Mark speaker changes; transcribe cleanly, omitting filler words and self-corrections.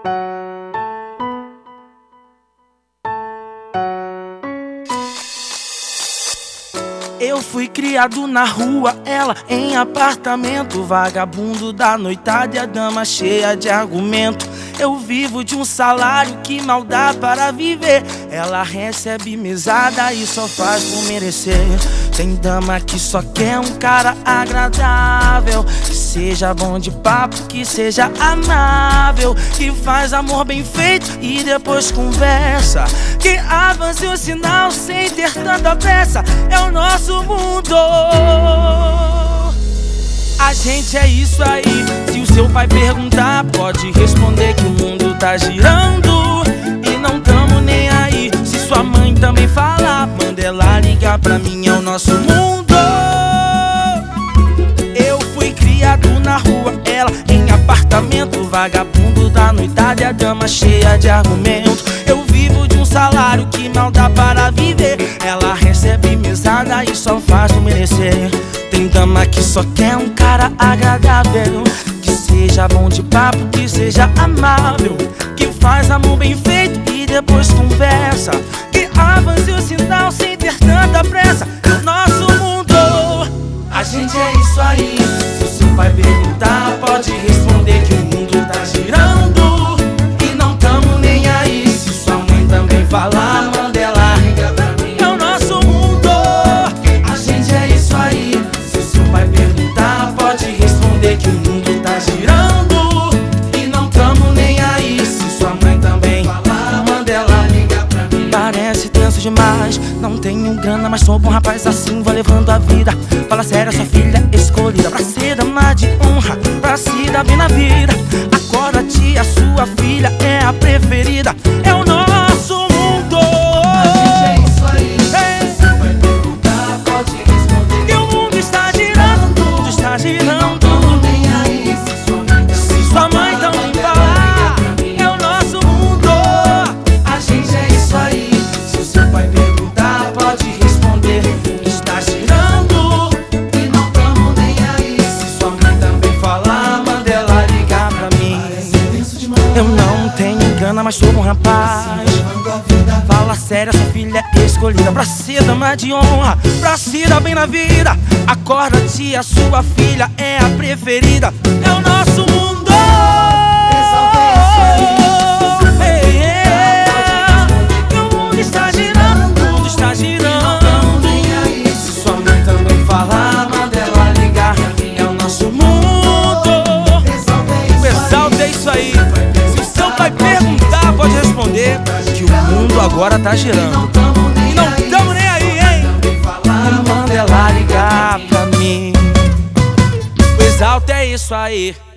Speaker 1: Eu fui criado na rua, ela em apartamento. Vagabundo da noitada e a dama cheia de argumento. Eu vivo de um salário que mal dá para viver. Ela recebe mesada e só faz por merecer. Tem dama que só quer um cara agradável, que seja bom de papo, que seja amável, que faz amor bem feito e depois conversa, que avance o sinal sem ter tanta pressa. É o nosso mundo. A gente é isso aí. Se o seu pai perguntar, pode responder que o mundo tá girando e não tamo nem aí. Se sua mãe também falar, manda ela ligar pra mim, é o nosso mundo. Eu fui criado na rua, ela em apartamento. Vagabundo da noitada e a dama cheia de argumento. Eu vivo de um salário que mal dá para viver. Ela recebe mesada e só faz por merecer. Tem dama que só quer um cara agradável, que seja bom de papo, que seja amável, que faz amor bem feito e depois conversa, que avance o sinal sem ter tanta pressa. É o nosso mundo. A gente é isso aí. Se o seu pai perguntar, pode responder que o mundo tá girando e não tamo nem aí. Se sua mãe também falar, manda ela ligar pra mim, é o nosso mundo. A gente é isso aí. Se o seu pai perguntar, pode responder que o mundo tá girando e não tamo nem aí. Se sua mãe também falar, manda ela ligar pra mim. Parece tenso demais, não tenho grana, mas sou bom rapaz, assim vou levando a vida. Fala sério, sua filha escolhida pra ser dama de honra, pra se dar bem na vida. Acorda, tia, sua filha é a preferida. É o nosso mundo.
Speaker 2: A gente é isso aí. Se você vai perguntar, pode responder
Speaker 1: que o mundo está girando, tudo está girando.
Speaker 2: Não nem aí. Se
Speaker 1: sua mãe também falar, é o nosso mundo.
Speaker 2: A gente é isso aí. Se o seu pai perguntar, pode responder está girando e não tamo nem aí. Se sua mãe também falar, manda ela ligar pra mim.
Speaker 1: Eu não tenho grana, mas sou bom rapaz. Fala sério, sua filha é escolhida pra ser dama de honra, pra se dar bem na vida. Acorda, tia, sua filha é a preferida. É o nosso mundo. E o mundo está girando, tudo está girando.
Speaker 2: Se sua mãe também falar, manda ela ligar.
Speaker 1: É o nosso mundo. O Exalta é isso aí. Se o seu pai perguntar, pode responder que o mundo agora tá girando e não tamo nem aí, hein? Manda ela ligar pra mim. O Exalta é isso aí.